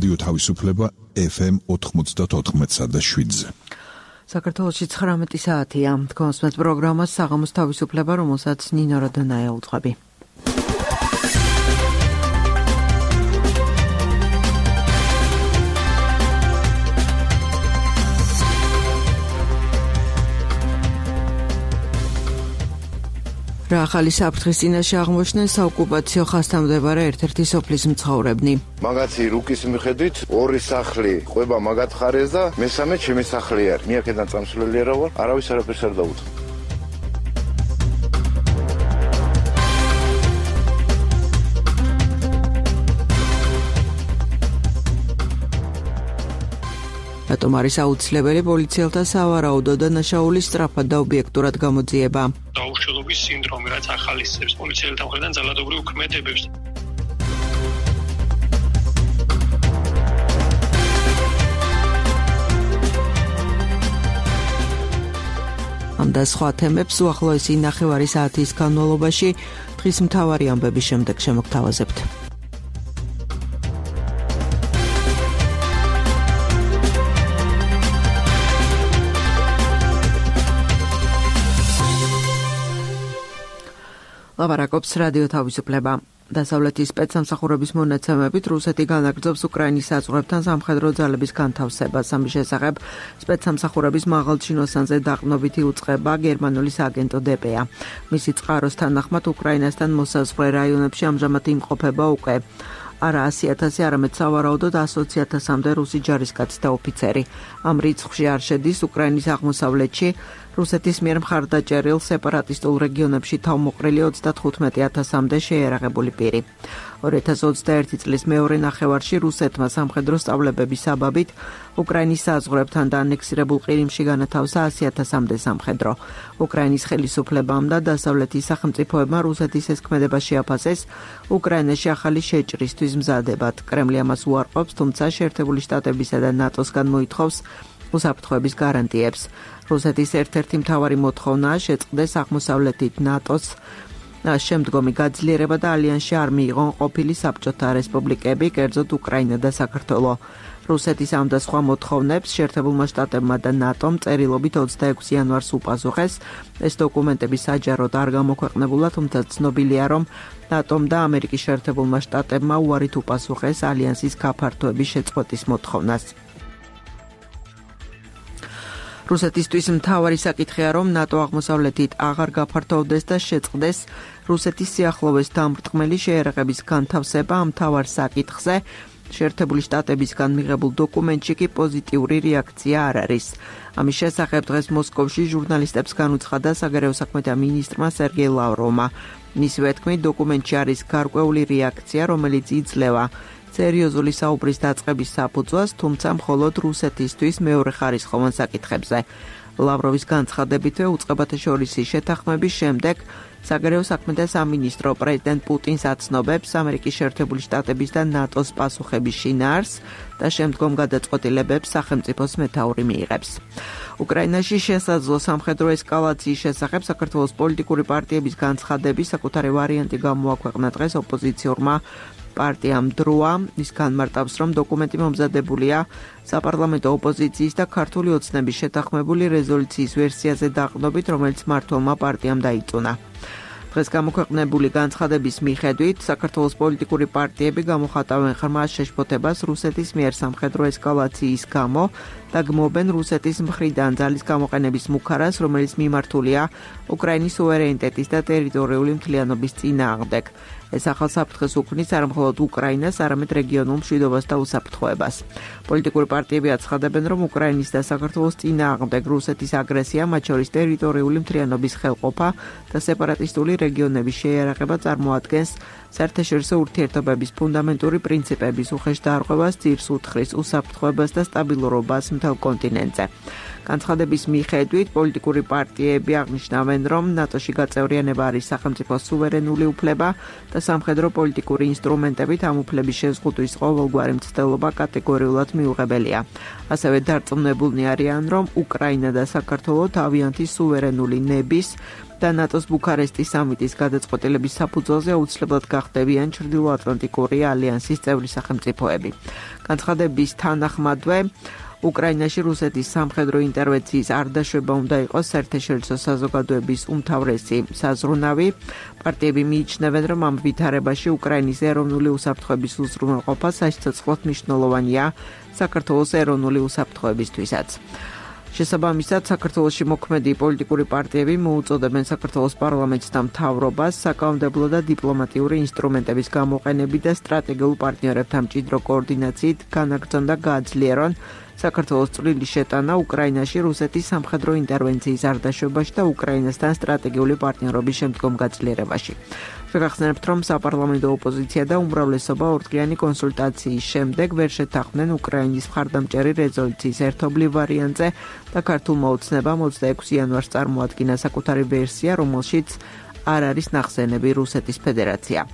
რადიო თავისუფლება FM 94.7-ზე. საქართველოში 19 საათია. თქვენს პროგრამას საღამოს თავისუფლება, რომელსაც ნინო როდონაია უძღვები. რა ახალი საფრთხის წინაშე აღმოჩნდნენ საოკუპაციო ხაზთან მდებარე ერთ-ერთი სოფლის მცხოვრებნი. მაგაცი რუკის მიხედვით ორი სახლი ყვება მაგათ ხარეს და მესამე ჩემი სახლი არის. მე აქედან წამსვლელი არა ვარ, არავის არაფერს არ დაუწყო. რატომ არის აუცილებელი პოლიციელთა სავარაუდო და ნაშაულის სწრაფად და ობიექტურად გამოძიება? დაუშვა სინდრომი, რაც ახალისებს პოლიციელთა მხრიდან ძალადობრივ ქმედებებს. ამ და სხვა თემებს უახლოესი ნახევარი საათის განმავლობაში დღის მთავარი ამბების შემდეგ შემოგთავაზებთ. ლაპარაკობს რადიო თავისუფლება. დასავლეთის სპეცსამსახურების მონაცემებით რუსეთი განაგრძობს უკრაინის საზღვრებთან სამხედრო ძალების განთავსებას. ამის შესახებ სპეცსამსახურების მაღალჩინოსანზე დაყრდნობითი უწყება გერმანულის აგენტო დპ-ა. მისი წყაროს თანახმად უკრაინასთან მოსაზღვრე რაიონებში ამჟამად იმყოფება უკვე არა 100,000, არამედ სავარაუდოდ 120,000-მდე რუსი ჯარისკაცი და ოფიცერი. ამ რიცხვში არ შედის უკრაინის აღმოსავლეთში რუსეთის მიერ მხარდაჭერილ სეპარატისტულ რეგიონებში თავმოყრილი 35,000-მდე შეიარაღებული პირი. 2021 წლის მეორე ნახევარში რუსეთმა სამხედრო სწავლებების საბაბით უკრაინის საზღვრებთან და ანექსირებულ ყირიმში განათავსა 100,000-მდე სამხედრო. უკრაინის ხელისუფლებამ და დასავლეთის სახელმწიფოებმა რუსეთის ეს ქმედება შეაფასეს უკრაინაში ახალი შეჭრისთვის მზადებად. კრემლი ამას უარყოფს, თუმცა შეერთებული შტატებისა და ნატოსგან მოითხოვს უსაფრთხოების გარანტიებს. რუსეთის ერთ-ერთი მთავარი მოთხოვნაა შეწყდეს აღმოსავლეთით ნატოს შემდგომი გაძლიერება და ალიანსში არ მიიღონ ყოფილი საბჭოთა რესპუბლიკები, კერძოდ უკრაინა და საქართველო. რუსეთის ამ და სხვა მოთხოვნებს შეერთებულმა შტატებმა და ნატომ წერილობით 26 იანვარს უპასუხეს. ეს დოკუმენტები საჯაროდ არ გამოქვეყნებულა, თუმცა ცნობილია, რომ ნატომ და ამერიკის შეერთებულმა შტატებმა უარით უპასუხეს ალიანსის გაფართოების შეწყვეტის მოთხოვნას. რუსეთისთვის მთავარი საკითხია, რომ ნატო აღმოსავლეთით აღარ გაფართოვდეს და შეწყდეს რუსეთის სიახლოვეს დამრტყმელი შეიარაღების განთავსება. ამ მთავარ საკითხზე შეერთებული შტატებისგან მიღებულ დოკუმენტში კი პოზიტიური რეაქცია არ არის. ამის შესახებ დღეს მოსკოვში ჟურნალისტებს განუცხადა საგარეო საქმეთა მინისტრმა სერგეი ლავროვმა. მისივე თქმით, დოკუმენტში არის გარკვეული რეაქცია, რომელიც იძლევა სერიოზული საუბრის დაწყების საფუძვლას, თუმცა მხოლოდ რუსეთისთვის მეორეხარისხოვან საკითხებზე. ლავროვის განცხადებითვე უწყებათა შორისი შეთანხმების შემდეგ საგარეო საქმეთა სამინისტრო პრეზიდენტ პუტინს აცნობებს ამერიკის შეერთებული შტატების და ნატოს პასუხების შინაარსს და შემდგომ გადაწყვეტილებებს სახელმწიფოს მეთაური მიიღებს. უკრაინაში შესაძლო სამხედრო ესკალაციის შესახებ საქართველოს პოლიტიკური პარტიების განცხადების საკუთარი ვარიანტი გამოაქვეყნა დღეს ოპოზიციურმა პარტიამ დროა. ის განმარტავს, რომ დოკუმენტი მომზადებულია საპარლამენტო ოპოზიციის და ქართული ოცნების შეთანხმებული რეზოლუციის ვერსიაზე დაყრდნობით, რომელიც მმართველმა პარტიამ დაიწუნა. დღეს გამოქვეყნებული განცხადების მიხედვით საქართველოს პოლიტიკური პარტიები გამოხატავენ ღრმა შეშფოთებას რუსეთის მიერ სამხედრო ესკალაციის გამო და გმობენ რუსეთის მხრიდან ძალის გამოყენების მუქარას, რომელიც მიმართულია უკრაინის სუვერენიტეტის და ტერიტორიული მთლიანობის წინააღმდეგ. ეს ახალ საფრთხეს უქმნის არა მხოლოდ უკრაინას, არამედ რეგიონულ მშვიდობას და უსაფრთხოებას. პოლიტიკური პარტიები აცხადებენ, რომ უკრაინის და საქართველოს წინააღმდეგ რუსეთის აგრესია, მათ შორის ტერიტორიული მთლიანობის ხელყოფა და სეპარატისტული რეგიონების შეიარაღება წარმოადგენს საერთაშორისო ურთიერთობების ფუნდამენტური პრინციპების უხეშ დაარღვევას, ძირს უთხრის უსაფრთხოებას და სტაბილურობას მთელ კონტინენტზე. განცხადების მიხედვით პოლიტიკური პარტიები აღნიშნავენ, რომ ნატოში გაწევრიანება არის სახელმწიფოს სუვერენული უფლება და სამხედრო პოლიტიკური ინსტრუმენტებით ამ უფლების შეზღუდვის ყოველგვარი მცდელობა კატეგორიულად მიუღებელია. ასევე დარწმუნებულნი არიან, რომ უკრაინა და საქართველო თავიანთი სუვერენული ნების და ნატოს ბუქარესტის სამიტის გადაწყვეტილების საფუძველზე აუცილებლად გახდებიან ჩრდილოატლანტიკური ალიანსის წევრი სახელმწიფოები. განცხადების თანახმადვე უკრაინაში რუსეთის სამხედრო ინტერვენციის არ დაშვება უნდა იყოს საერთაშორისო საზოგადოების უმთავრესი საზრუნავი. პარტიები მიიჩნევენ, რომ ამ ვითარებაში უკრაინის ეროვნული უსაფრთხოების უზრუნველყოფა საცოცხლოდ მნიშვნელოვანია საქართველოს ეროვნული უსაფრთხოებისთვისაც. შესაბამისად, საქართველოში მოქმედი პოლიტიკური პარტიები მოუწოდებენ საქართველოს პარლამენტს და მთავრობას საკანონმდებლო და დიპლომატიური ინსტრუმენტების გამოყენებით და სტრატეგიულ პარტნიორებთან მჭიდრო კოორდინაციით განაგრძონ და გააძლიერონ საქართველოს წვლილი შეტანა უკრაინაში რუსეთის სამხედრო ინტერვენციის არ დაშვებაში და უკრაინასთან სტრატეგიული პარტნიორობის შემდგომ გაძლიერებაში. შეგახსენებთ, რომ საპარლამენტო ოპოზიცია და უმრავლესობა ორდღიანი კონსულტაციის შემდეგ ვერ შეთანხმდნენ უკრაინის მხარდამჭერი რეზოლუციის ერთობლივ ვარიანტზე და ქართულმა ოცნებამ 26 იანვარს წარმოადგინა საკუთარი ვერსია, რომელშიც არ არის ნახსენები რუსეთის ფედერაცია.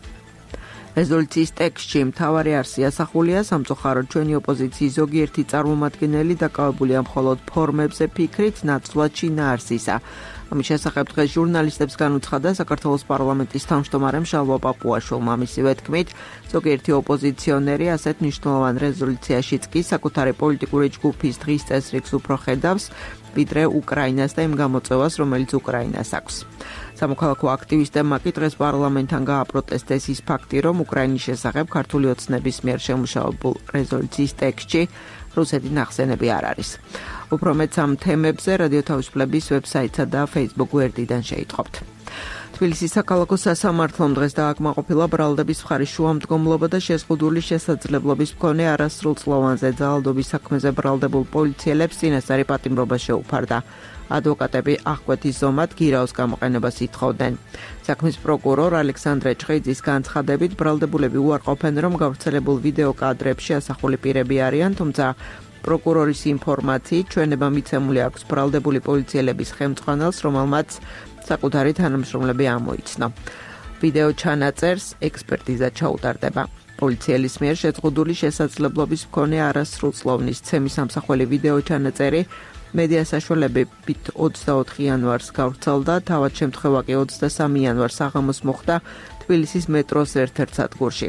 რეზოლუციის ტექსტში მთავარი არსი ასახულია, სამწუხაროდ ჩვენი ოპოზიციის ზოგიერთი წარმომადგენელი დაკავებულია მხოლოდ ფორმებზე ფიქრით, ნაცვლად შინაარსისა. ამის შესახებ დღეს ჟურნალისტებს განუცხადა საქართველოს პარლამენტის თავმჯდომარე მშალვა პაპუაშვილმა. მისივე თქმით, ზოგიერთი ოპოზიციონერი ასეთ მნიშვნელოვან რეზოლუციაშიც კი საკუთარი პოლიტიკური ჯგუფის დღის წესრიგს უფრო ხედავს, ვიდრე უკრაინას და იმ გამოწვევას, რომელიც უკრაინას აქვს. სამოქალაქო აქტივისტებმა კი დღეს პარლამენტთან გააპროტესტეს ის ფაქტი, რომ უკრაინის შესახებ ქართული ოცნების მიერ შემუშავებულ რეზოლუციის ტექსტში რუსეთი ნახსენები არ არის. უფრო მეც ამ თემებზე რადიო თავისუფლების ვებსაიტსა და Facebook გვერდიდან შეითხოვთ. თბილისის საქალაქო სასამართლომ დღეს დააკმაყოფილა ბრალდების მხარის შუამდგომლობა და შეზღუდული შესაძლებლობის მქონე არასრულწლოვანზე ძალადობის საქმეზე ბრალდებულ პოლიციელებს წინასწარი პატიმრობა შეუფარდა. ადვოკატები აღკვეთის ზომად გირაოს გამოყენებას ითხოვდნენ. საქმის პროკურორ ალექსანდრე ჭხიძის განცხადებით, ბრალდებულები უარყოფენ, რომ გავრცელებულ ვიდეო კადრებში ასახული პირები არიან, თუმცა პროკურორის ინფორმაციით ჩვენება მიცემული აქვს ბრალდებული პოლიციელების ხელმძღვანელს, რომელმაც საკუთარი თანამშრომლები ამოიცნო. ვიდეო ჩანაწერს ექსპერტიზა ჩაუტარდება. პოლიციელის მიერ შეზღუდული შესაძლებლობის მქონე არასრულწლოვნის ცემის ამსახველი ვიდეო ჩანაწერი მედია საშუალებებით 24 იანვარს გავრცელდა, თავად შემთხვევა კი 23 იანვარს საღამოს მოხდა თბილისის მეტროს ერთ-ერთ სადგურში.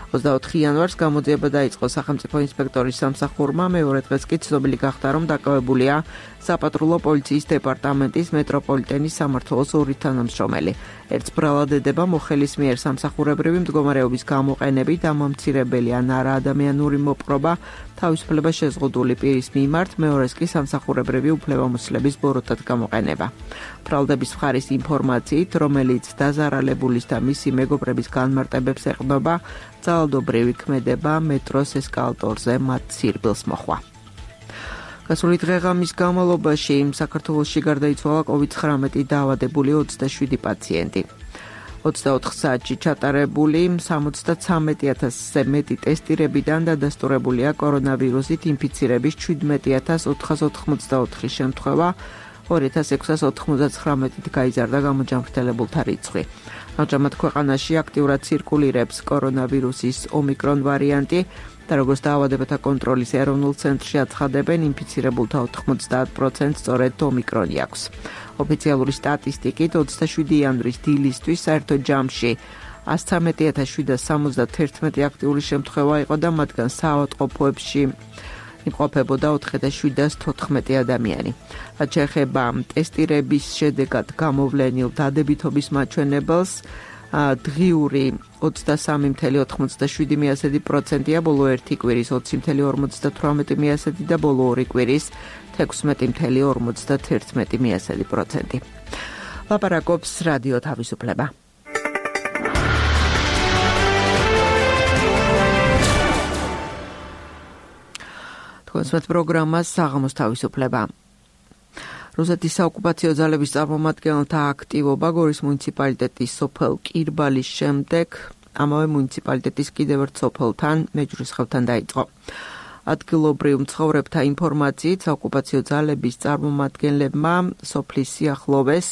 24 იანვარს გამოძიება დაიწყო სახელმწიფო ინსპექტორის სამსახურმა, მეორე დღეს კი ცნობილი გახდა, რომ დაკავებულია საპატრულო პოლიციის დეპარტამენტის მეტროპოლიტენის სამმართველოს ორი თანამშრომელი. ერთს ბრალადდება მოხელის მიერ სამსახურებრივი მდგომარეობის გამოყენებით ამომცირებელი ან არაადამიანური მოპყრობა თავისუფლება შეზღუდული პირის მიმართ, მეორეს კი სამსახურებრივი უფლებამოსილების ბოროტად გამოყენება. ბრალდების მხარის ინფორმაციით, რომელიც დაზარალებულის და მისი მეგობრების განმარტებებს ეყრდნობა, ძალადობრივი ქმედება მეტროს ესკალატორზე მათ სირბილს მოხვა. გასული დღეღამის განმავლობაში საქართველოში გარდაიცვალა COVID-19 დაავადებული 27 პაციენტი. 24 საათში ჩატარებული 73,000-ზე მეტი ტესტირებიდან დადასტურებულია კორონავირუსით ინფიცირების 17,484 შემთხვევა, 2699-ით გაიზარდა გამოჯანმრთელებულთა რიცხვი. ამჟამად ქვეყანაში აქტიურად ცირკულირებს კორონავირუსის ომიკრონ ვარიანტი და როგორც დაავადებათა კონტროლის ეროვნულ ცენტრში აცხადებენ, ინფიცირებულთა 90% სწორედ ომიკრონი აქვს. ოფიციალური სტატისტიკით 27 იანვრის დილისთვის საერთო ჯამში 113,771 აქტიური შემთხვევა იყო და მათგან საავადმყოფოებში იმყოფებოდა 4,714 ადამიანი. რაც შეეხება ტესტირების შედეგად გამოვლენილ დადებითობის მაჩვენებელს, დღიური 23,97%-ია, ბოლო ერთი კვირის 20,58% და ბოლო ორი კვირის 16,51%. ლაპარაკობს რადიო თავისუფლება. თქვენს პროგრამას საღამოს თავისუფლება. რუსეთის საოკუპაციო ძალების წარმომადგენელთა აქტივობა გორის მუნიციპალიტეტის სოფელ კირბალის შემდეგ ამავე მუნიციპალიტეტის კიდევ ერთ სოფელთან მეჯვრისხევთან დაიწყო. ადგილობრივ მცხოვრებთა ინფორმაციით საოკუპაციო ძალების წარმომადგენლებმა სოფლის სიახლოვეს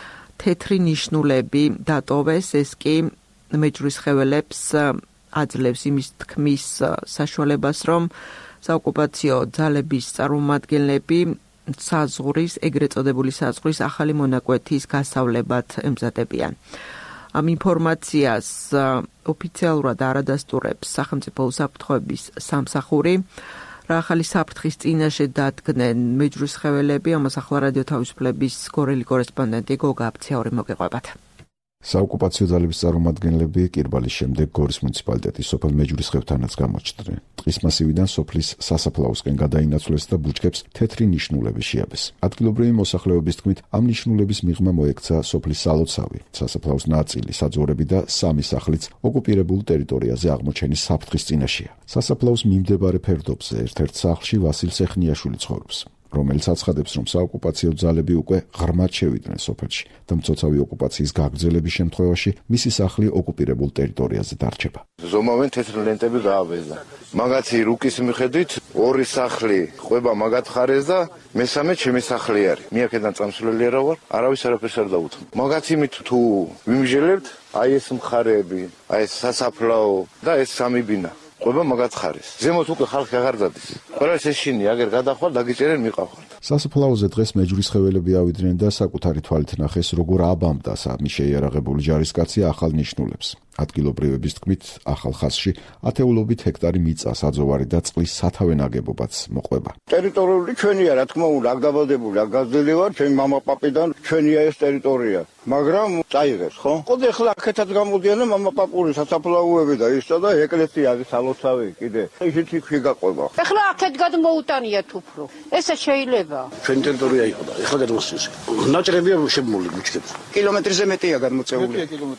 თეთრი ნიშნულები დატოვეს, ეს კი მეჯვრისხეველებს აძლევს იმის თქმის საშუალებას, რომ საოკუპაციო ძალების წარმომადგენლები საზღვრის, ეგრეთ წოდებული საზღვრის ახალი მონაკვეთის გასავლებად ემზადებიან. ამ ინფორმაციას ოფიციალურად არ ადასტურებს სახელმწიფო უსაფრთხოების სამსახური. რა ახალი საფრთხის წინაშე დადგნენ მეჯვრისხეველები, ამას ახლა რადიო თავისუფლების გორელი კორესპონდენტი გოგა აფციური მოგეყვებათ. საოკუპაციო ძალების წარმომადგენლები კირბალის შემდეგ გორის მუნიციპალიტეტის სოფელ მეჯვრისხევთანაც გამოჩნდნენ. ტყის მასივიდან სოფლის სასაფლაოსკენ გადაინაცვლეს და ბუჩქებს თეთრი ნიშნულები შეაბეს. ადგილობრივი მოსახლეობის თქმით, ამ ნიშნულების მიღმა მოექცა სოფლის სალოცავი, სასაფლაოს ნაწილი, საძოვრები და სამი სახლიც ოკუპირებულ ტერიტორიაზე აღმოჩენის საფრთხის წინაშეა. სასაფლაოს მიმდებარე ფერდობზე ერთ-ერთ სახლში ვასილ სეხნიაშვილი ცხოვრობს, რომელიც აცხადებს, რომ საოკუპაციო ძალები უკვე ღრმად შევიდნენ სოფელში და მცოცავი ოკუპაციის გაგრძელების შემთხვევაში მისი სახლი ოკუპირებულ ტერიტორიაზე დარჩება. ზომავენ თეთრი ლენტები გაავეზდა. მაგათი რუკის მიხედვით ორი სახლი ყვება მაგათ ხარეს და მესამე ჩემი სახლი არის. მე აქედან წამსვლელი არა ვარ, არავის არაფერს არ დავუთმ. მაგათი მით თუ ვიმჟელებთ, აი ეს მხარეები, აი ეს სასაფლაო და ეს სამი ბინა. ყვება მაგათ ხარეს. ზემოთ უკვე ხალხი აღარ დადის. ყველას ეშინი აგერ გადახვალ დაგიჭერენ მიყავხარ. სასაფლაოზე დღეს მეჯვრისხეველები ავიდნენ და საკუთარი თვალით ნახეს, როგორ აბამდა სამი შეიარაღებული ჯარისკაცი ახალ ნიშნულებს. ადგილობრივების თქმით, ახალ ხაზში ათეულობით ჰექტარი მიწა, საძოვარი და წყლის სათავე ნაგებობაც მოყვება. ტერიტორიული ჩვენია, რა თქმა უნდა, აქ დაბადებული, აქ გაზრდილი ვარ, ჩემი მამა-პაპიდან ჩვენია ეს ტერიტორია. მაგრამ წაიღეს, ხო? ყოდი ახლა აქეთაც გამოდიან და მამა-პაპური სასაფლაოები და ისო და ეკლესია არის სალოცავი კიდე. ისიც იქ გაყვება. ახლა აქეთ გადმოუტანიათ უფრო. ესე შეიძლება. ჩვენი ტერიტორია იყო და ახლა გადმოსცეს. ნაჭრებია შემმული ბუჩქებს. კილომეტრზე მეტია გადმოწეული.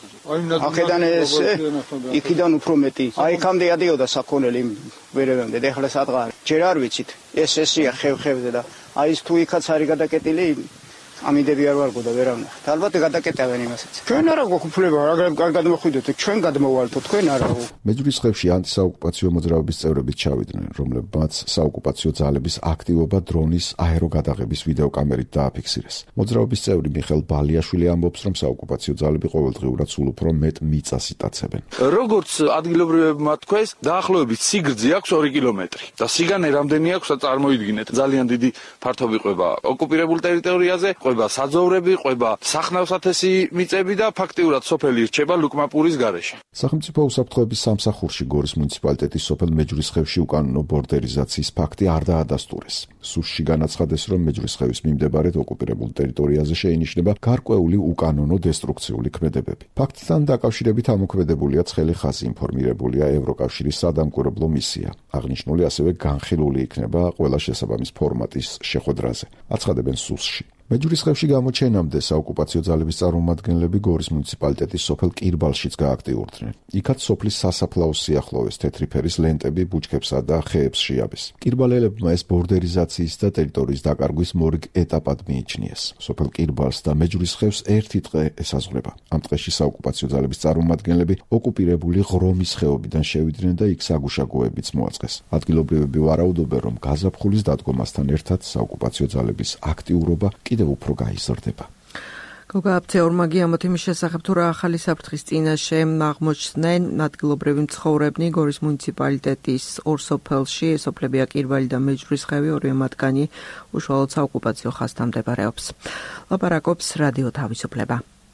აქედან ეს იქიდან უფრო მეტი. აი იქამდე ადიოდა საქონელი ვერევამდე და ახლა სადღარ. ჯერ არ ვიცით. ესია ხევ-ხევზე და აი ის თუ იქაც არის გადაკეტილი ამიდები არ ვარგო და ვერ ავნახეთ. ალბათ გადაკეტავენ იმასაც. ჩვენ არა გვაქვს მაგრამ კარგად მოხვიდეთ, ჩვენ გადმოვალთო, თქვენ არაო. მეჯვრისხევში ანტისაოკუპაციო მოძრაობის წევრებიც ჩავიდნენ, რომლებმაც საოკუპაციო ძალების აქტივობა დრონის აეროგადაღების ვიდეოკამერით დააფიქსირეს. მოძრაობის წევრი მიხელ ბალიაშვილი ამბობს, რომ საოკუპაციო ძალები ყოველდღიურად სულ უფრო მეტ მიწას იტაცებენ. როგორც ადგილობრივებმა თქვეს, დაახლოებით სიგრძე აქვს 2 კილომეტრი და სიგანე რამდენი აქვს წარმოიდგინეთ. ძალიან დიდი ფართობი ყვება ოკუპირებულ ტერიტორიაზე. ყვება საძოვრები, ყვება სახნავსათესი მიწები და ფაქტიურად სოფელი რჩება ლუკმაპურის გარეშე. სახელმწიფო უსაფრთხოების სამსახურში გორის მუნიციპალიტეტის სოფელ მეჯვრისხევში უკანონო ბორდერიზაციის ფაქტი არ დაადასტურეს. სუსში განაცხადეს, რომ მეჯვრისხევის მიმდებარედ ოკუპირებულ ტერიტორიაზე შეინიშნება გარკვეული უკანონო დესტრუქციული ქმედებები. ფაქტთან დაკავშირებით ამოქმედებულია ცხელი ხაზი, ინფორმირებულია ევროკავშირის სადამკვირვებლო მისია. აღნიშნული ასევე განხილული იქნება ყველა შესაბამის ფორმატის შეხვედრაზე. აცხადებენ სუსში. მეჯვრისხევში გამოჩენამდე საოკუპაციო ძალების წარმომადგენლები გორის მუნიციპალიტეტის სოფელ კირბალშიც გააქტიურდნენ. იქაც სოფლის სასაფლაოს სიახლოვეს თეთრი ფერის ლენტები ბუჩქებსა და ხეებს შეაბეს. კირბალელებმა ეს ბორდერიზაციის და ტერიტორიის დაკარგვის მორიგ ეტაპად მიიჩნიეს. სოფელ კირბალს და მეჯვრისხევს ერთი ტყე ესაზღვრება. ამ ტყეში საოკუპაციო ძალების წარმომადგენლები ოკუპირებული ღრომის ხეობიდან შევიდნენ და იქ საგუშაგოებიც მოაწყეს. ადგილობრივები ვარაუდობენ, რომ გაზაფხულის დადგომასთან ერთად საოკუპაციო ძალების აქტიურობა კიდევ უფრო გაიზრდება. გოგა აფცეურმაგი ამოთ იმის შესახებ, თუ რა ახალი საფრთხის წინაშე აღმოჩნდნენ ადგილობრივი მცხოვრებნი გორის მუნიციპალიტეტის ორ სოფელში, სოფლებია კირბალი და მეჯვრისხევი, ორივე მათგანი უშუალოდ საოკუპაციო ხაზთან მდებარეობს. ლაპარაკობს რადიო თავისუფლება.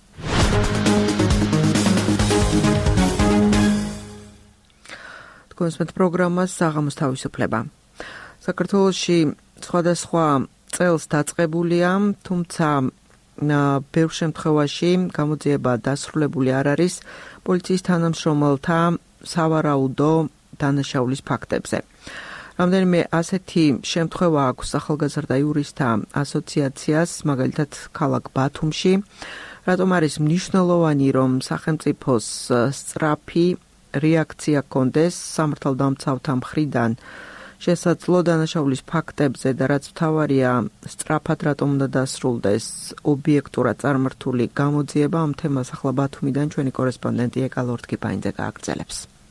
კონსპექტ პროგრამას საღამოს თავისუფლება. საქართველოში სხვადასხვა წელს დაწყებულია, თუმცა ბევრ შემთხვევაში გამოძიება დასრულებული არ არის პოლიციის თანამშრომელთა სავარაუდო დანაშაულის ფაქტებზე. რამდენიმე ასეთი შემთხვევა აქვს ახალგაზრდა იურისტთა ასოციაციას, მაგალითად ქალაქ ბათუმში. რატომ არის მნიშვნელოვანი, რომ სახელმწიფოს სწრაფი რეაქცია ჰქონდეს სამართალდამცავთა მხრიდან შესაძლო დანაშაულის ფაქტებზე და რაც მთავარია, სწრაფად რატომ უნდა დასრულდეს ობიექტურად წარმართული გამოძიება, ამ თემას ახლა ბათუმიდან ჩვენი კორესპონდენტი ეკა ლორთქიფაინძე გააგრძელებს.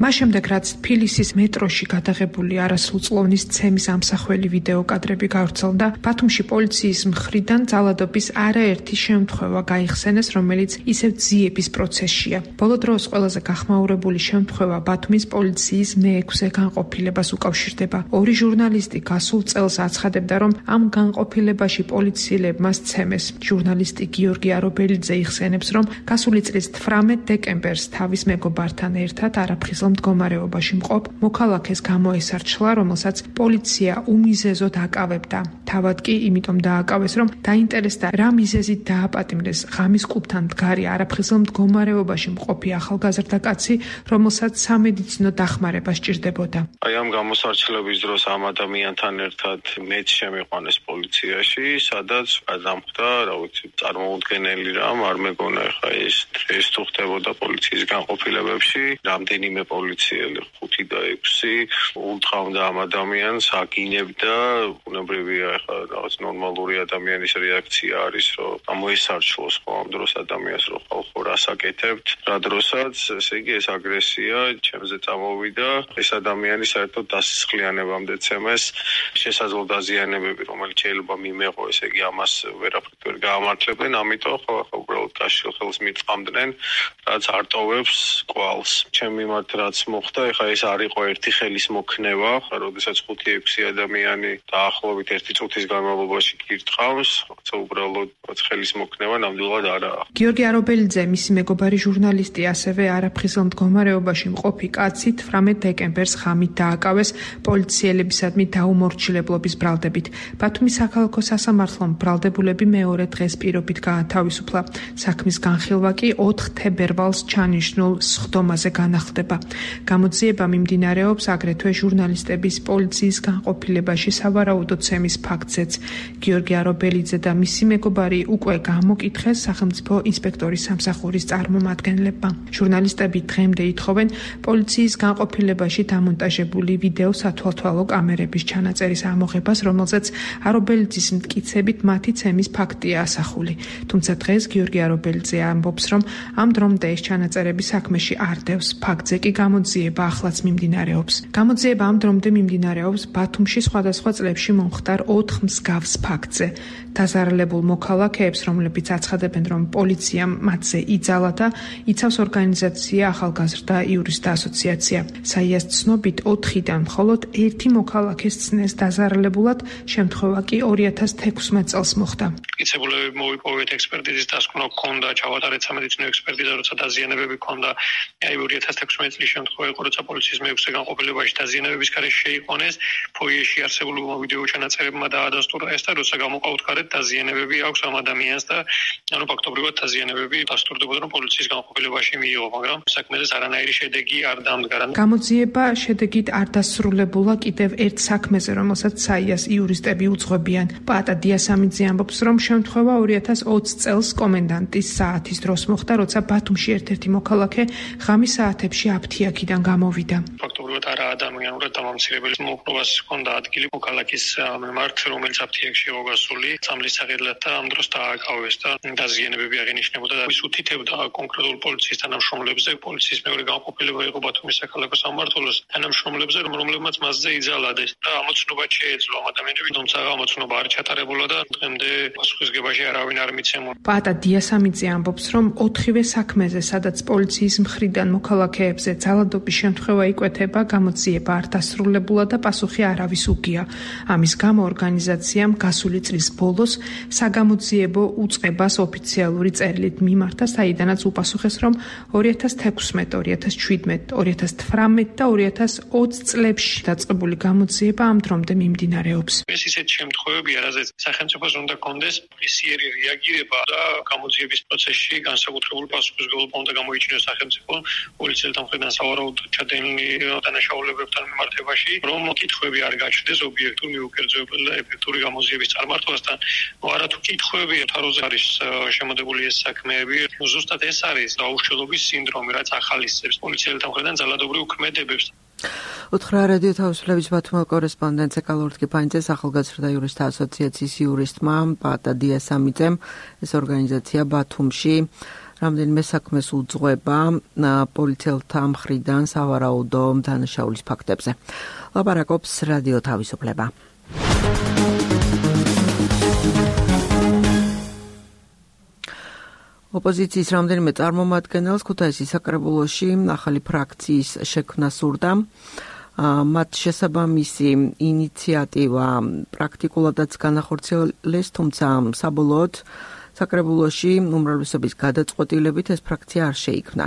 მას შემდეგ რაც თბილისის მეტროში გადაღებული არასრულწლოვნის ცემის ამსახველი ვიდეო კადრები გავრცელდა, ბათუმში პოლიციის მხრიდან ძალადობის არაერთი შემთხვევა გაიხსენეს, რომელიც ისევ ძიების პროცესშია. ბოლო დროს ყველაზე გახმაურებული შემთხვევა ბათუმის პოლიციის მე-6 განყოფილებას უკავშირდება. ორი ჟურნალისტი გასულ წელს აცხადებდა, რომ ამ განყოფილებაში პოლიციელებმა სცემეს. ჟურნალისტი გიორგი არობელიძე იხსენებს, რომ გასული წლის 18 დეკემბერს თავის მეგობართან ერთად არაფრთხილ მდგომარეობაში მყოფ მოქალაქეს გამოესარჩლა, რომელსაც პოლიცია უმიზეზოდ აკავებდა. თავად კი იმიტომ დააკავეს, რომ დაინტერესდა რა მიზეზით დააპატიმრეს ღამის კლუბთან მდგარი არაფრთხილ მდგომარეობაში მყოფი ახალგაზრდა კაცი, რომელსაც სამედიცინო დახმარება სჭირდებოდა. აი ამ გამოსარჩლების დროს ამ ადამიანთან ერთად მეც შემიყვანეს პოლიციაში, სადაც გადამხდა, რა ვიცი, წარმოუდგენელი რამ, არ მეგონა ხა ეს თუ ხდებოდა პოლიციის განყოფილებებში, რამდენიმე პოლიციელი 5 და 6 უთხოვდა ამ ადამიანს, აკინებდა, უნებრივია ხა რაღაც ნორმალური ადამიანის რეაქცია არის, რომ ამოესარჩლოს ხო ამ დროს ადამიანს, რომ ხალხო რას აკეთებთ, რა დროსაც, ესე იგი ეს აგრესია ჩემზე წამოვიდა, ეს ადამიანი საერთოდ დასისხლიანებამდე ცემეს, შესაძლო დაზიანებები, რომელიც შეიძლება მიმეღო, ესე იგი ამას ვერაფრით ვერ გაამართლებენ, ამიტომ ხო ახლა უბრალოდ გაშილ ხელს მიწამდნენ, რაც არტოვებს კვალს. ჩემ მიმართ რაც მოხდა, ეხა ეს არ იყო ერთი ხელის მოქნევა, როდესაც 5-6 ადამიანი დაახლოებით 1 წუთის განმავლობაში გირტყავს, ხა უბრალოდ ხელის მოქნევა ნამდვილად არაა. გიორგი არობელიძე, მისი მეგობარი ჟურნალისტი, ასევე არაფრთხილ მდგომარეობაში მყოფი კაცი 18 დეკემბერს ღამით დააკავეს პოლიციელებისადმი დაუმორჩილებლობის ბრალდებით. ბათუმის საქალაქო სასამართლომ ბრალდებულები მეორე დღეს პირობით გაათავისუფლა. საქმის განხილვა კი 4 თებერვალს ჩანიშნულ სხდომაზე განახლდება. გამოძიება მიმდინარეობს აგრეთვე ჟურნალისტების პოლიციის განყოფილებაში სავარაუდო ცემის ფაქტზეც. გიორგი არობელიძე და მისი მეგობარი უკვე გამოკითხეს სახელმწიფო ინსპექტორის სამსახურის წარმომადგენლებმა. ჟურნალისტები დღემდე ითხოვენ პოლიციის განყოფილებაში დამონტაჟებული ვიდეო სათვალთვალო კამერების ჩანაწერის ამოღებას, რომელზეც არობელიძის მტკიცებით მათი ცემის ფაქტია ასახული. თუმცა დღეს გიორგი არობელიძე ამბობს, რომ ამ დრომდე ეს ჩანაწერები საქმეში არ დევს. ფაქტზე კი გამოძიება ახლაც მიმდინარეობს. გამოძიება ამ დრომდე მიმდინარეობს ბათუმში სხვადასხვა წლებში მომხდარ 4 მსგავს ფაქტზე. დაზარალებულ მოქალაქეებს, რომლებიც აცხადებენ, რომ პოლიციამ მათზე იძალა და იცავს ორგანიზაცია ახალგაზრდა იურისტთა ასოციაცია. საიას ცნობით 4-დან მხოლოდ 1 მოქალაქეს ცნეს დაზარალებულად, შემთხვევა კი 2016 წელს მოხდა. მტკიცებულებები მოვიპოვეთ, ექსპერტიზის დასკვნა ჰქონდა, ჩავატარეთ სამედიცინო ექსპერტიზა, როცა დაზიანებები ჰქონდა. აი 2016 წლის შემთხვევა იყო, როცა პოლიციის მე-6 განყოფილებაში დაზიანებების გარეშე შეიყვანეს, ფოიეში არსებულმა ვიდეო ჩანაწერებმა დაადასტურა ეს და როცა გამოყავთ დაზიანებები აქვს ამ ადამიანს და ანუ ფაქტობრივად დაზიანებები დასტურდებოდა, რომ პოლიციის განყოფილებაში მიიღო, მაგრამ საქმეზე არანაირი შედეგი არ დამდგა. გამოძიება შედეგით არ დასრულებულა კიდევ ერთ საქმეზე, რომელსაც საიას იურისტები უძღვებიან. პაატა დიასამიძე ამბობს, რომ შემთხვევა 2020 წელს კომენდანტის საათის დროს მოხდა, როცა ბათუმში ერთ-ერთი მოქალაქე ღამის საათებში აფთიაქიდან გამოვიდა. ფაქტობრივად არა ადამიანურად დამამცირებელი მოპყრობას ჰქონდა ადგილი მოქალაქის მიმართ, რომელიც აფთიაქში იყო გასული. სამლის სახელად და ამ დროს დააკავეს და დაზიანებები აღინიშნებოდა და ის უთითებდა კონკრეტულ პოლიციის თანამშრომლებზე, პოლიციის მეორე განყოფილება იყო ბათუმის საქალაქო სამმართველოს თანამშრომლებზე, რომლებმაც მასზე იძალადეს და ამოცნობა შეეძლო ამ ადამიანები, თუმცა ამოცნობა არ ჩატარებულა და დღემდე პასუხისგებაში არავინ არ მიცემულა. პაატა დიასამიძე ამბობს, რომ 4-ვე საქმეზე, სადაც პოლიციის მხრიდან მოქალაქეებზე ძალადობის შემთხვევა იკვეთება, გამოძიება არ დასრულებულა და პასუხი არავის უგია. ამის გამო ორგანიზაციამ გასული წლის ბოლოს საგამოძიებო უწყებას ოფიციალური წერილით მიმართა, საიდანაც უპასუხეს, რომ 2016, 2017, 2018 და 2020 წლებში დაწყებული გამოძიება ამ დრომდე მიმდინარეობს. ეს ისეთ შემთხვევებია, რაზეც სახელმწიფოს უნდა კონდეს სიერი რეაგირება და გამოძიების პროცესში განსაკუთრებულ პასუხისმგებლობა უნდა გამოიჩინოს სახელმწიფო პოლიციელთა მხრიდან სავარაუდო ჩადენილი დანაშაულებებთან მიმართებაში, რომ კითხვები არ გაჩნდეს ობიექტურ, მიუკერძოებელ და ეფექტური გამოძიების წარმართვასთან. არა თუ კითხვები თაროზე არის შემოდებული ეს საქმეები, ზუსტად ეს არის დაუშველობის სინდრომი, რაც ახალისებს პოლიციელთა მხრიდან ძალადობრივ ქმედებებს. უთხრა რადიო თავისუფლების ბათუმელ კორესპონდენტზე კალორტკიფანიძეს ახალგაზრდა იურისტთა ასოციაციის იურისტმა პაატა დიასამიძემ ეს ორგანიზაცია ბათუმში რამდენიმე საქმეს უძღვება პოლიციელთა მხრიდან სავარაუდო დანაშაულის ფაქტებზე. ლაპარაკობს რადიო თავისუფლება. ოპოზიციის რამდენიმე წარმომადგენელს ქუთაისის საკრებულოში ახალი ფრაქციის შექმნა სურდა. მათ შესაბამისი ინიციატივა პრაქტიკულადაც განახორციელეს, თუმცა საბოლოოდ საკრებულოში უმრავლესობის გადაწყვეტილებით ეს ფრაქცია არ შეიქმნა.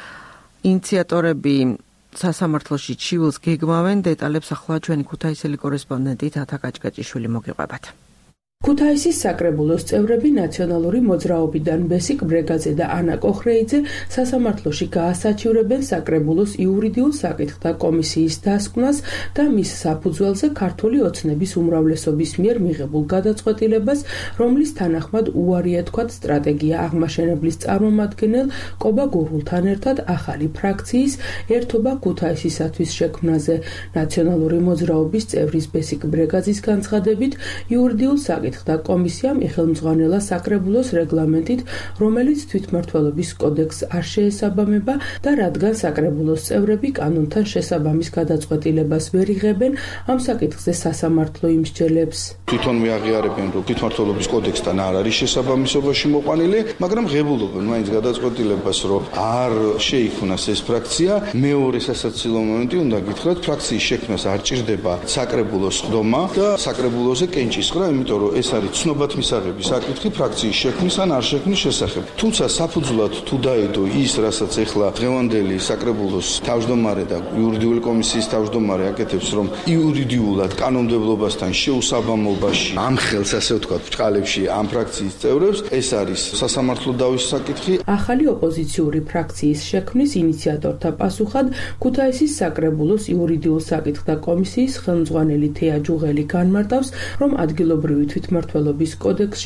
ინიციატორები სასამართლოში ჩივილს გეგმავენ, დეტალებს ახლა ჩვენი ქუთაისელი კორესპონდენტი თათა კაჭკაჭიშვილი მოგიყვებათ. ქუთაისის საკრებულოს წევრები ნაციონალური მოძრაობიდან ბესიკ ბრეგაძე და ანა კოხრეიძე სასამართლოში გაასაჩივრებენ საკრებულოს იურიდიულ საკითხთა კომისიის დასკვნას და მის საფუძველზე ქართული ოცნების უმრავლესობის მიერ მიღებულ გადაწყვეტილებას, რომლის თანახმად უარი ეთქვათ სტრატეგია აღმაშენებლის წარმომადგენელ კობა გურულთან ერთად ახალი ფრაქციის ერთობა ქუთაისისათვის შექმნაზე. ნაციონალური მოძრაობის წევრის ბესიკ ბრეგაძის განცხადებით, იურიდიულ საკითხთა კომისიამ იხელმძღვანელა საკრებულოს რეგლამენტით, რომელიც თვითმმართველობის კოდექსს არ შეესაბამება და რადგან საკრებულოს წევრები კანონთან შესაბამის გადაწყვეტილებას ვერ იღებენ, ამ საკითხზე სასამართლო იმსჯელებს. თვითონ მიაღიარებენ, რომ თვითმმართველობის კოდექსთან არ არის შესაბამისობაში მოყვანილი, მაგრამ ღებულობენ მაინც გადაწყვეტილებას, რომ არ შეიქმნას ეს ფრაქცია. მეორე სასაცილო მომენტი უნდა გითხრათ, ფრაქციის შექმნას არ ჭირდება საკრებულოს ხდომა და საკრებულოზე კენჭისყრა, იმიტომ რომ ეს არის ცნობად მისაღები საკითხი ფრაქციის შექმნის ან არ შექმნის შესახებ. თუმცა საფუძვლად თუ დაედო ის, რასაც ეხლა დღევანდელი საკრებულოს თავმჯდომარე და იურიდიული კომისიის თავმჯდომარე აკეთებს, რომ იურიდიულად კანონმდებლობასთან შეუსაბამობაში ამ ხელს, ასე ვთქვათ, ბრჭყალებში ამ ფრაქციის წევრებს, ეს არის სასამართლო დავის საკითხი. ახალი ოპოზიციური ფრაქციის შექმნის ინიციატორთა პასუხად ქუთაისის საკრებულოს იურიდიულ საკითხთა კომისიის ხელმძღვანელი თეა ჯუღელი განმარტავს, რომ ადგილობრივი თვითმმართველობის კოდექსში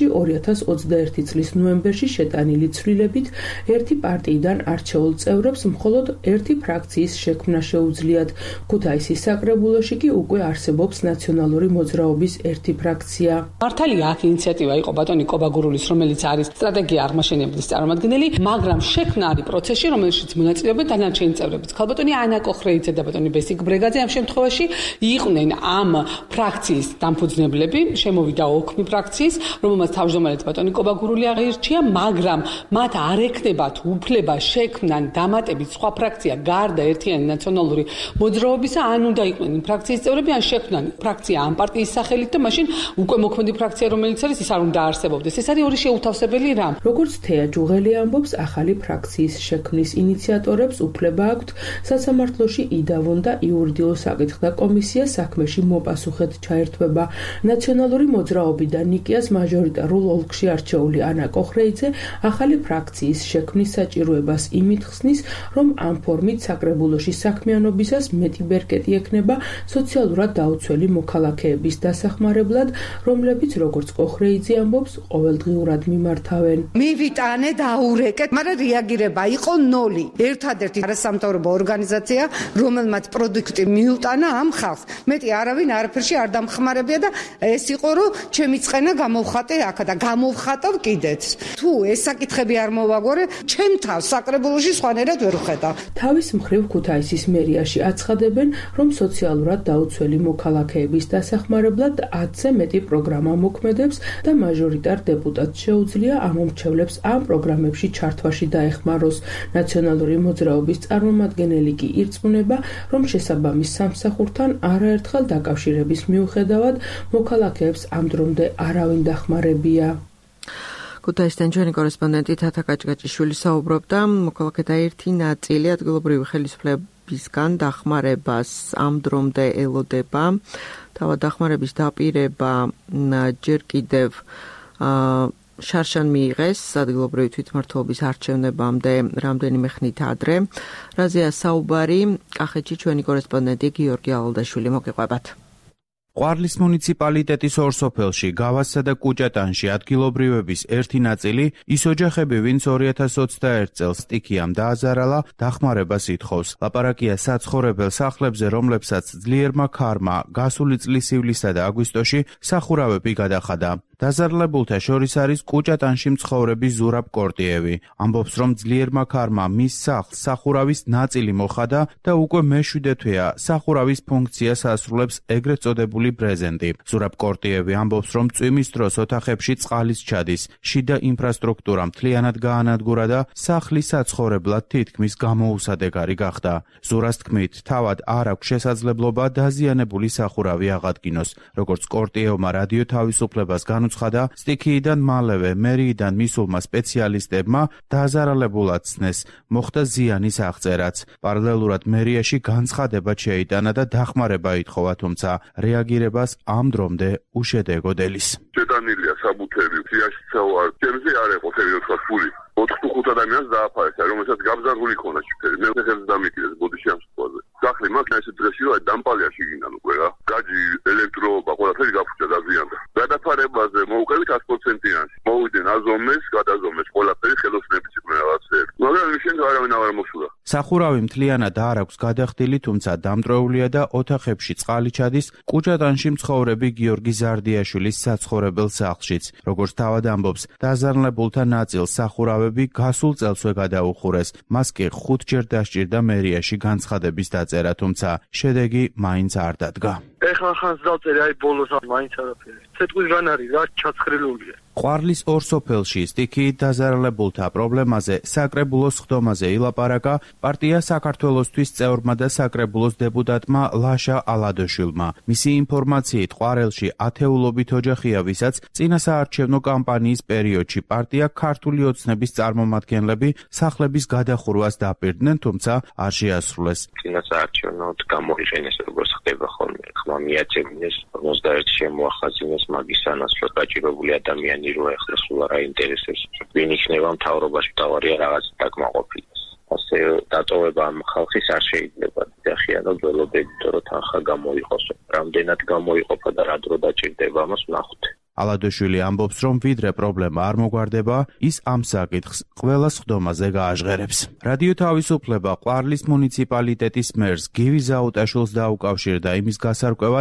2021 წლის ნოემბერში შეტანილი ცვლილებით ერთი პარტიიდან არჩეულ წევრებს მხოლოდ ერთი ფრაქციის შექმნა შეუძლიათ. ქუთაისის საკრებულოში კი უკვე არსებობს ნაციონალური მოძრაობის ერთი ფრაქცია. მართალია აქ ინიციატივა იყო ბატონი კობა გურულის, რომელიც არის სტრატეგია აღმაშენებლის წარმომადგენელი, მაგრამ შექმნა არის პროცესში, რომელშიც მონაწილეობენ დანარჩენი წევრებიც. ქალბატონი ანა კოხრეიძე და ბატონი ბესიკ ბრეგაძე ამ შემთხვევაში იყვნენ ამ ფრაქციის დამფუძნებლები, შემოვიდა ოქმი ფრაქციის, რომელმაც თავმჯდომარედ ბატონი კობა გურული აღირჩია, მაგრამ მათ არ ექნებათ უფლება შექმნან დამატებით სხვა ფრაქცია გარდა ერთიანი ნაციონალური მოძრაობისა, ან უნდა იყვნენ იმ ფრაქციის წევრები, ან შექმნან ფრაქცია ამ პარტიის სახელით და მაშინ უკვე მოქმედი ფრაქცია, რომელიც არის, ის არ უნდა არსებობდეს. ეს არის ორი შეუთავსებელი რამ. როგორც თეა ჯუღელი ამბობს, ახალი ფრაქციის შექმნის ინიციატორებს უფლება აქვთ სასამართლოში იდავონ და იურიდიულ საკითხთა კომისია საქმეში მოპასუხედ ჩაერთვება. ნაციონალური მოძრაობიდან ნიკიას მაჟორიტარულ ოლქში არჩეული ანა კოხრეიძე ახალი ფრაქციის შექმნის საჭიროებას იმით ხსნის, რომ ამ ფორმით საკრებულოში საქმიანობისას მეტი ბერკეტი ექნება სოციალურად დაუცველი მოქალაქეების დასახმარებლად, რომლებიც, როგორც კოხრეიძე ამბობს, ყოველდღიურად მიმართავენ. მივიტანე და აურეკეთ, მაგრამ რეაგირება იყო 0. ერთადერთი არასამთავრობო ორგანიზაცია, რომელმაც პროდუქტი მიუტანა ამ ხალხს. მეტი არავინ არაფერში არ დამხმარებია და ეს იყო, რომ ჩემი წყენა გამოვხატე აქ და გამოვხატავ კიდეც. თუ ეს საკითხები არ მოვაგორე, ჩემ თავს საკრებულოში სხვანაირად ვერ ვხედავ. თავის მხრივ ქუთაისის მერიაში აცხადებენ, რომ სოციალურად დაუცველი მოქალაქეების დასახმარებლად 10-ზე მეტი პროგრამა მოქმედებს და მაჟორიტარ დეპუტატს შეუძლია ამომრჩევლებს ამ პროგრამებში ჩართვაში დაეხმაროს. ნაციონალური მოძრაობის წარმომადგენელი კი ირწმუნება, რომ შესაბამის სამსახურთან არაერთხელ დაკავშირების მიუხედავად მოქალაქეებს ამ დრომდე არავინ დახმარებია. ქუთაისთან ჩვენი კორესპონდენტი თათა კაჭკაჭიშვილი საუბრობდა, მოქალაქეთა ერთი ნაწილი ადგილობრივი ხელისუფლებისგან დახმარებას ამ დრომდე ელოდება. თავად დახმარების დაპირება ჯერ კიდევ შარშან მიიღეს ადგილობრივი თვითმმართველობის არჩევნებამდე რამდენიმე ხნით ადრე. რაზეა საუბარი, კახეთში ჩვენი კორესპონდენტი გიორგი ალალდაშვილი მოგიყვებათ. ყვარლის მუნიციპალიტეტის ორ სოფელში, გავასსა და კუჭატანში ადგილობრივების ერთი ნაწილი, ის ოჯახები, ვინც 2021 წელს სტიქიამ დააზარალა, დახმარებას ითხოვს. ლაპარაკია საცხოვრებელ სახლებზე, რომლებსაც ძლიერმა ქარმა გასული წლის ივლისსა და აგვისტოში სახურავები გადახადა. დაზარალებულთა შორის არის კუჭატანში მცხოვრები ზურაბ კორტიევი. ამბობს, რომ ძლიერმა ქარმა მის სახლს სახურავის ნაწილი მოხადა და უკვე მეშვიდე თვეა სახურავის ფუნქციას ასრულებს ეგრეთ წოდებული ბრეზენტი. ზურაბ კორტიევი ამბობს, რომ წვიმის დროს ოთახებში წყალის ჩადის, შიდა ინფრასტრუქტურა მთლიანად გაანადგურა და სახლი საცხოვრებლად თითქმის გამოუსადეგარი გახდა. ზურას თქმით, თავად არ აქვს შესაძლებლობა დაზიანებული სახურავი აღადგინოს. როგორც კორტიევმა რადიო თავისუფლებას განუცხადა, სტიქიიდან მალევე მერიიდან მისულმა სპეციალისტებმა დაზარალებულად ცნეს, მოხდა ზიანის აღწერაც. პარალელურად მერიაში განცხადება შეიტანა და დახმარება ითხოვა, თუმცა რეაგირებას ამ დრომდე უშედეგოდ ელის. შეტანილია საბუთები, სიაშიცა ვარ, ჩემზე არ ეყო თერიოთხას ფული. 4-5 ადამიანს დააფარეს, რომელსაც გაბზარული ქონა შიფერი. მე ხელს დამიკიდეს ბოდიში ამ სიტყვაზე. სახლი მაქვს ესე დღეში რა დამპალია შიგნიდან უკვე რა. გაჯი, ელექტროობა, ყველაფერი გაფუჭდა დაზიანდა. გადაფარებაზე მოვუყევით 100%-იანი. მოვიდნენ აზომეს, გადაზომეს ყველაფერი ხელოსნების იყვნენ რაღაცები. მაგრამ შენ არავინ არ მოსულა. სახურავი მთლიანად არ აქვს გადახდილი, თუმცა დამტრეულია და ოთახებში წყალი ჩადის კუჭატანში მცხოვრები გიორგი ზარდიაშვილის საცხოვრებელ სახლშიც. როგორც თავად ამბობს, დაზარალებულთა ნაწილს სახურავები გასულ წელსვე გადაუხურეს. მას კი 5 ჯერ დასჭირდა მერიაში განცხადების დაწერა, თუმცა შედეგი მაინც არ დადგა. ეხლა ხანს დავწერე, აი ბოლოს მაინც არაფერი. ცეტყვის რან არის, რა ჩაცხრილულია. ყვარლის ორ სოფელში სტიქიით დაზარალებულთა პრობლემაზე საკრებულოს ხდომაზე ილაპარაკა პარტია საქართველოსთვის წევრმა და საკრებულოს დეპუტატმა ლაშა ალადოშვილმა. მისი ინფორმაციით ყვარელში ათეულობით ოჯახია, ვისაც წინა საარჩევნო კამპანიის პერიოდში პარტია ქართული ოცნების წარმომადგენლები სახლების გადახურვას დაპირდნენ, თუმცა არ შეასრულეს. წინა საარჩევნოდ გამოიყენეს, როგორც ხდება ხოლმე, ხმა მიაწევინეს, 51 შემოახაზინეს მაგის სანაცვლოდ გაჭირებული ადამიანი რო ეხლა სულ არ აინტერესებს, ვინ იქნება მთავრობაში, თავარია რაღაც დაკმაყოფილდეს. ასე დატოვება ამ ხალხის არ შეიძლება. დახიანო ველობები, რომ თანხა გამოიყოს. რამდენად გამოიყოფა და რა დრო დაჭირდება, ამას ვნახოთ. ალადოშვილი ამბობს, რომ ვიდრე პრობლემა არ მოგვარდება, ის ამ საკითხს ყველა ხდომაზე გააჟღერებს. რადიო თავისუფლება ყვარლის მუნიციპალიტეტის მერს გივი ზაუტაშვილს დაუკავშირდა იმის გასარკვევად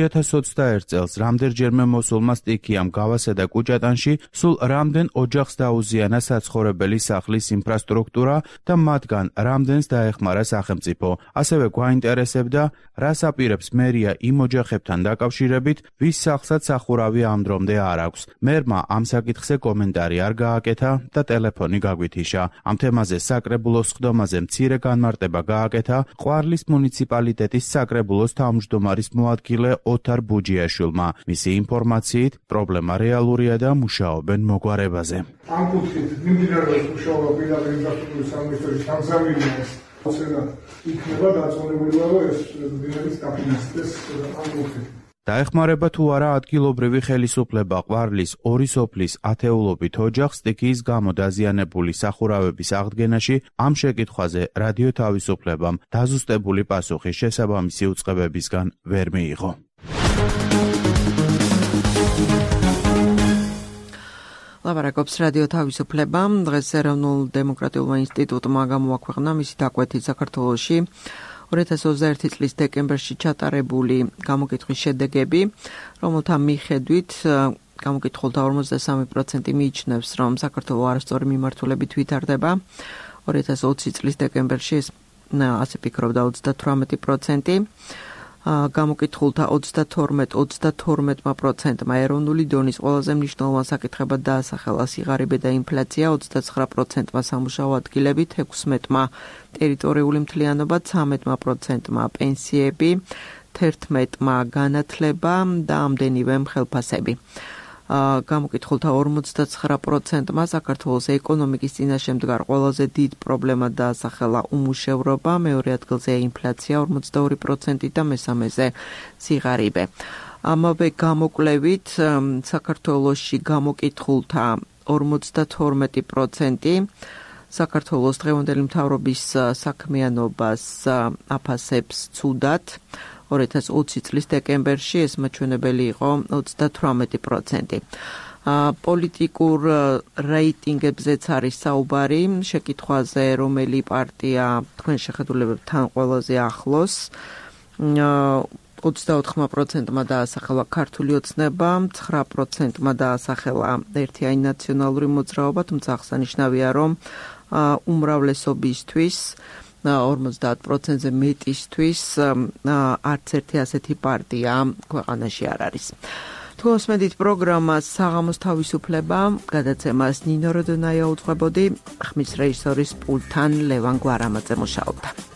2021 წელს რამდენჯერმე მოსულმა სტიქიამ გავასედა კუჭატანში სულ რამდენ ოჯახს დაუზიანა საცხოვრებელი სახლის ინფრასტრუქტურა და მათგან რამდენს დაეხმარა სახელმწიფო. ასევე გვაინტერესებდა, რას აპირებს მერია იმ ოჯახებთან დაკავშირებით, ვის სახლსაც სახურავი ამ დრომდე არ აქვს. მერმა ამ საკითხზე კომენტარი არ გააკეთა და ტელეფონი გაგვითიშა. ამ თემაზე საკრებულოს ხდომაზე მცირე განმარტება გააკეთა ყვარლის მუნიციპალიტეტის საკრებულოს თავმჯდომარის მოადგილე ოთარ ბუჯიაშვილმა. მისი ინფორმაციით, პრობლემა რეალურია და მუშაობენ მოგვარებაზე. ამ კუთხით მიმდინარეობს მუშაობა პირდაპირ ინფრასტრუქტურის სამინისტროში სამზავირია ეს პროცესა იქნება დაწონებული, რომ ეს ბინების დაფინანსდეს ამ კუთხით. დაეხმარება თუ არა ადგილობრივი ხელისუფლება ყვარლის ორი სოფლის ათეულობით ოჯახს სტიქიის გამო დაზიანებული სახურავების აღდგენაში ამ შეკითხვაზე რადიო თავისუფლებამ დაზუსტებული პასუხი შესაბამისი უწყებებისგან ვერ მიიღო. ლაპარაკობს რადიო თავისუფლება. დღეს ეროვნულ დემოკრატიულმა ინსტიტუტმა გამოაქვეყნა მისი დაკვეთით საქართველოში 2021 წლის დეკემბერში ჩატარებული გამოკითხვის შედეგები, რომელთა მიხედვით გამოკითხულთა 53% მიიჩნევს, რომ საქართველო არასწორი მიმართულებით ვითარდება. 2020 წლის დეკემბერში ასე ფიქრობდა 38%. გამოკითხულთა 32%-მა ეროვნული დონის ყველაზე მნიშვნელოვან საკითხებად დაასახელა სიღარიბე და ინფლაცია, 29%-მა სამუშაო ადგილები, 16%-მა ტერიტორიული მთლიანობა, 13%-მა პენსიები, 11%-მა განათლება და ამდენივე ხელფასები. გამოკითხულთა 59%-მა საქართველოს ეკონომიკის წინაშე მდგარ ყველაზე დიდ პრობლემად დაასახელა უმუშევრობა, მეორე ადგილზეა ინფლაცია 42% და მესამეზე სიღარიბე. ამავე გამოკვლევით საქართველოში გამოკითხულთა 52% საქართველოს დღევანდელი მთავრობის საქმიანობას აფასებს ცუდად. 2020 წლის დეკემბერში ეს მაჩვენებელი იყო 38%. პოლიტიკურ რეიტინგებზეც არის საუბარი, შეკითხვაზე რომელი პარტია თქვენ შეხედულებებთან ყველაზე ახლოს. 24%-მა დაასახელა ქართული ოცნება, 9%-მა დაასახელა ერთიანი ნაციონალური მოძრაობა, თუმცა აღსანიშნავია, რომ უმრავლესობისთვის 50%-ზე მეტისთვის არც ერთი ასეთი პარტია ქვეყანაში არ არის. თუ მოსმენთ პროგრამას საღამოს თავისუფლება, გადაცემას ნინო როდონაია უძღვებოდი, ხმის რეჟისორის პულტთან ლევან გვარამაძე მუშაობდა.